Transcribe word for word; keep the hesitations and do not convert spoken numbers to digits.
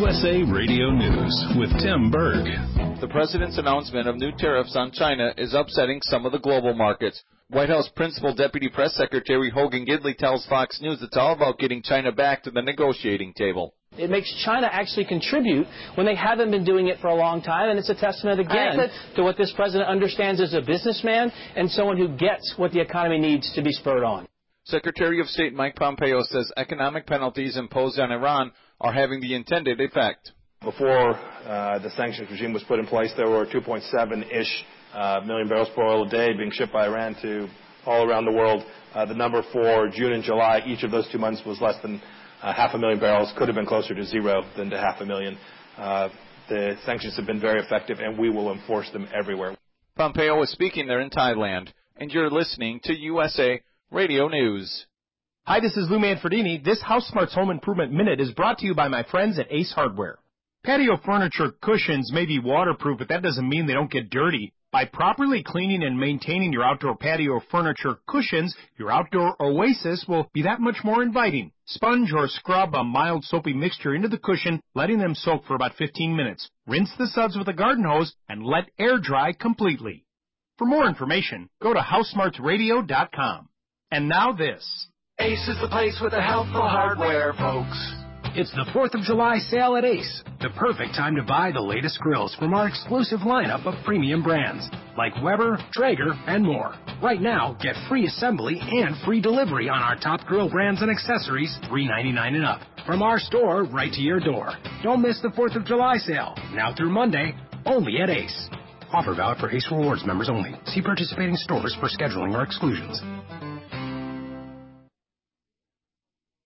U S A Radio News with Tim Berg. The president's announcement of new tariffs on China is upsetting some of the global markets. White House Principal Deputy Press Secretary Hogan Gidley tells Fox News it's all about getting China back to the negotiating table. It makes China actually contribute when they haven't been doing it for a long time, and it's a testament, again, right, to what this president understands as a businessman and someone who gets what the economy needs to be spurred on. Secretary of State Mike Pompeo says economic penalties imposed on Iran are having the intended effect. Before uh, the sanctions regime was put in place, there were two point seven-ish uh, million barrels per oil a day being shipped by Iran to all around the world. Uh, the number for June and July, each of those two months, was less than uh, half a million barrels. Could have been closer to zero than to half a million. Uh, the sanctions have been very effective, and we will enforce them everywhere. Pompeo is speaking there in Thailand, and you're listening to U S A Radio News. Hi, this is Lou Manfredini. This House Smarts Home Improvement Minute is brought to you by my friends at Ace Hardware. Patio furniture cushions may be waterproof, but that doesn't mean they don't get dirty. By properly cleaning and maintaining your outdoor patio furniture cushions, your outdoor oasis will be that much more inviting. Sponge or scrub a mild soapy mixture into the cushion, letting them soak for about fifteen minutes. Rinse the suds with a garden hose and let air dry completely. For more information, go to house smarts radio dot com. And now this. Ace is the place with the helpful hardware, folks. It's the fourth of July sale at Ace, the perfect time to buy the latest grills from our exclusive lineup of premium brands like Weber, Traeger, and more. Right now, get free assembly and free delivery on our top grill brands and accessories, three ninety-nine and up, from our store right to your door. Don't miss the fourth of July sale, now through Monday, only at Ace. Offer valid for Ace Rewards members only. See participating stores for scheduling or exclusions.